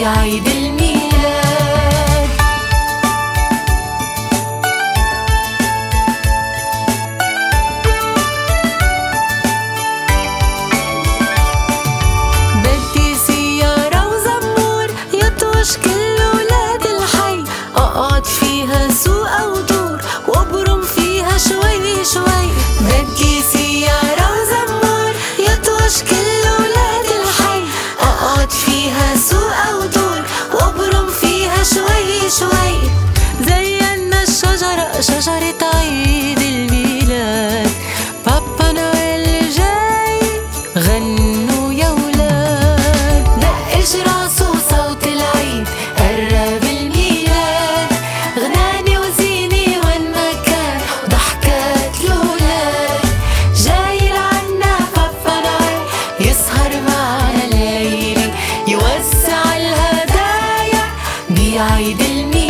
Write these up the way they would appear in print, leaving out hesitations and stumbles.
بعيد الميلاد. بدي سيارة وزمور يطوش كل ولاد الحي، أقعد فيها سوق ودور وأبرم فيها شوي شوي. بدي سيارة وزمور يطوش كل ولاد الحي، أقعد فيها سوق ودور وأبرم فيها شوي شوي. زينا الشجرة شجرة عيد الميلاد، بابا نويل جاي غنوا يا ولاد. دقش راسه صوت العيد قرب الميلاد، غناني وزيني وين ما كان وضحكات الولاد. جاي لعنا بابا نويل يسهر معنا الليلة، يوزع الهدايا بعيد الميلاد.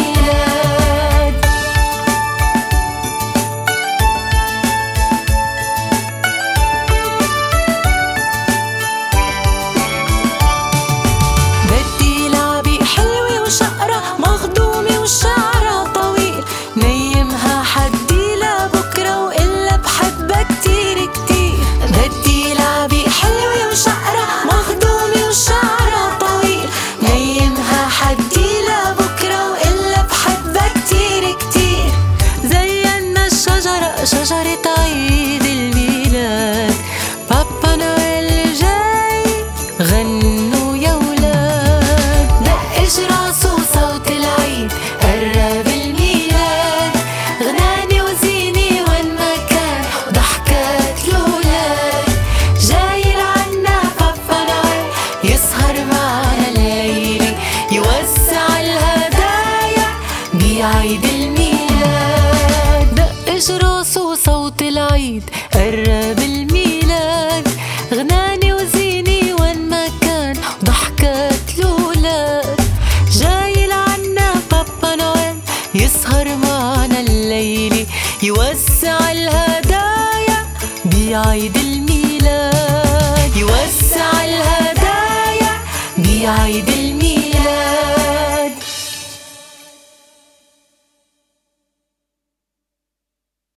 بدي لعبة حلوة وشقرة مخدومة وشعرها طويل، نيمها حدي لبكرة وإلا بحبها كتير كتير. بدي لعبة حلوة وشقرة مخدومة وشعرها طويل، نيمها حدي لبكرة وإلا بحبها كتير كتير. زينا الشجرة شجرة عيد الميلاد، بابا نويل جاي غنوا يا ولاد. دقش راسه صوت العيد قرب الميلاد، غناني وزيني وين ما كان وضحكات الولاد. جاي لعنا بابا نويل يسهر معنا الليلة، يوزع الهدايا بعيد الميلاد. دقش راسه صوت العيد قرب الميلاد، غناني وزيني وين ما كان وضحكات الولاد. جاي لعنا بابا نويل يسهر معنا الليلة، يوزع الهدايا بعيد الميلاد. يوزع الهدايا بعيد الميلاد.